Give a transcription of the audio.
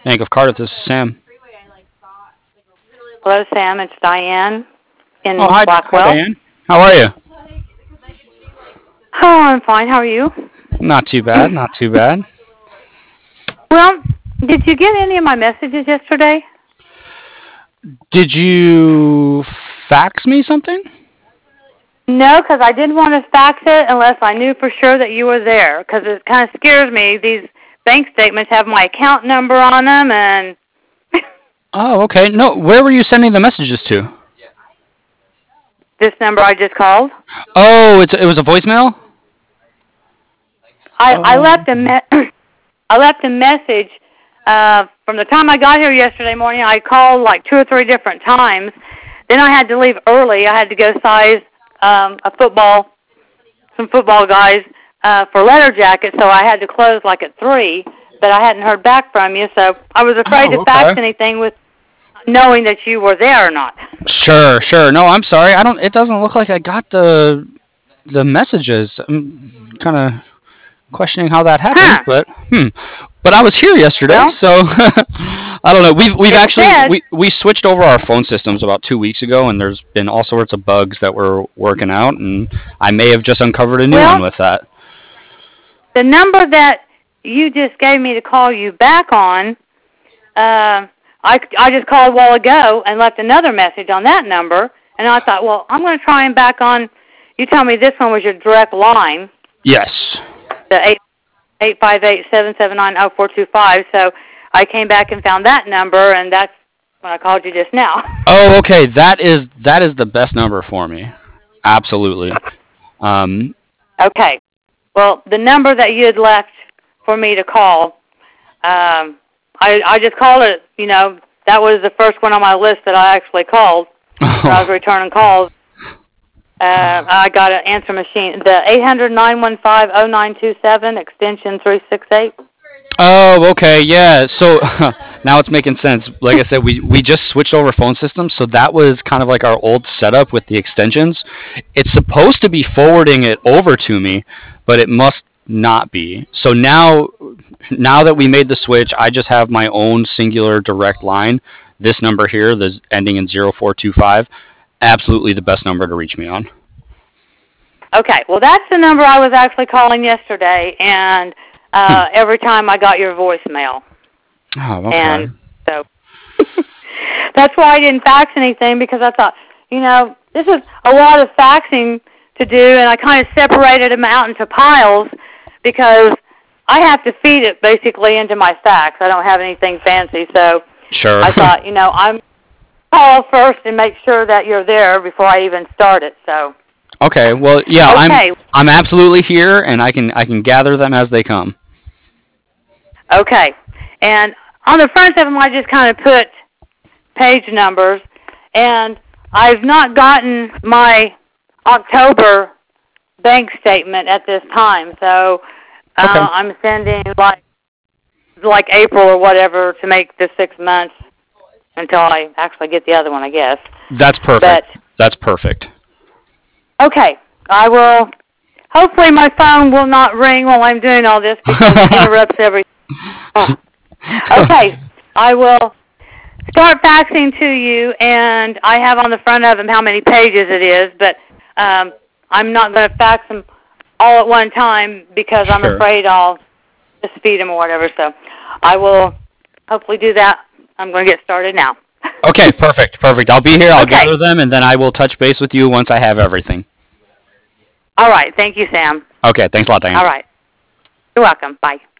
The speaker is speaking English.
Bank of Cardiff, this is Sam. Hello, Sam. It's Diane Oh, in hi, Blackwell. Diane. How are you? Oh, I'm fine. How are you? Not too bad, not too bad. Well, did you get any of my messages yesterday? Did you fax me something? No, because I didn't want to fax it unless I knew for sure that you were there. Because it kind of scares me. These bank statements have my account number on them, and Oh, okay. No, where were you sending the messages to? this number I just called. Oh, it was a voicemail? I Oh. left a I left a message from the time I got here yesterday morning. I called like 2 or 3 different times. Then I had to leave early. I had to go size some football guys for letter jackets, so I had to close like at 3. But I hadn't heard back from you, so I was afraid Oh, to fax okay. anything with knowing that you were there or not. Sure, sure. No, I'm sorry. I don't. It doesn't look like I got the messages. I'm kind of questioning how that happened, Huh. but But I was here yesterday, Well, so I don't know. We've it actually said, we switched over our phone systems about 2 weeks ago, and there's been all sorts of bugs that we're working out, and I may have just uncovered a new one well, with that. the number that you just gave me to call you back on, I just called a while ago and left another message on that number, and I thought, well, I'm going to try and back on. You tell me this one was your direct line, Yes. the 858-779-0425. So I came back and found that number, and that's when I called you just now. Oh, okay. That is the best number for me. Absolutely. Um. Okay. Well, the number that you had left for me to call, I just called it. That was the first one on my list that I actually called when I was returning calls. I got an answer machine. The 800-915-0927, extension 368. Oh, okay, yeah. So now it's making sense. Like I said, we just switched over phone systems, so that was kind of like our old setup with the extensions. It's supposed to be forwarding it over to me, but it must not be. So now that we made the switch, I just have my own singular direct line. This number here, the ending in 0425, absolutely the best number to reach me on. Okay. Well, that's the number I was actually calling yesterday, and Hmm. every time I got your voicemail. Oh, okay. And so that's why I didn't fax anything, because I thought, this is a lot of faxing to do, and I kind of separated them out into piles because I have to feed it basically into my fax. I don't have anything fancy, so Sure. I thought, I'm call first and make sure that you're there before I even start it. So Okay. Well, yeah, okay, I'm absolutely here, and I can gather them as they come. okay, and on the front of them I just kind of put page numbers, and I've not gotten my October bank statement at this time, so Okay. I'm sending like April or whatever to make the 6 months until I actually get the other one, I guess. That's But perfect. That's perfect. okay, I will. Hopefully, my phone will not ring while I'm doing all this because it interrupts everything. Oh. Okay, I will start faxing to you, and I have on the front of them how many pages it is, but I'm not going to fax them all at one time because I'm Sure. afraid I'll just feed them or whatever. So I will hopefully do that. I'm going to get started now. Okay, perfect, perfect. I'll be here. I'll Okay. gather them, and then I will touch base with you once I have everything. All right. Thank you, Sam. Okay, thanks a lot, Diane. All right. You're welcome. Bye.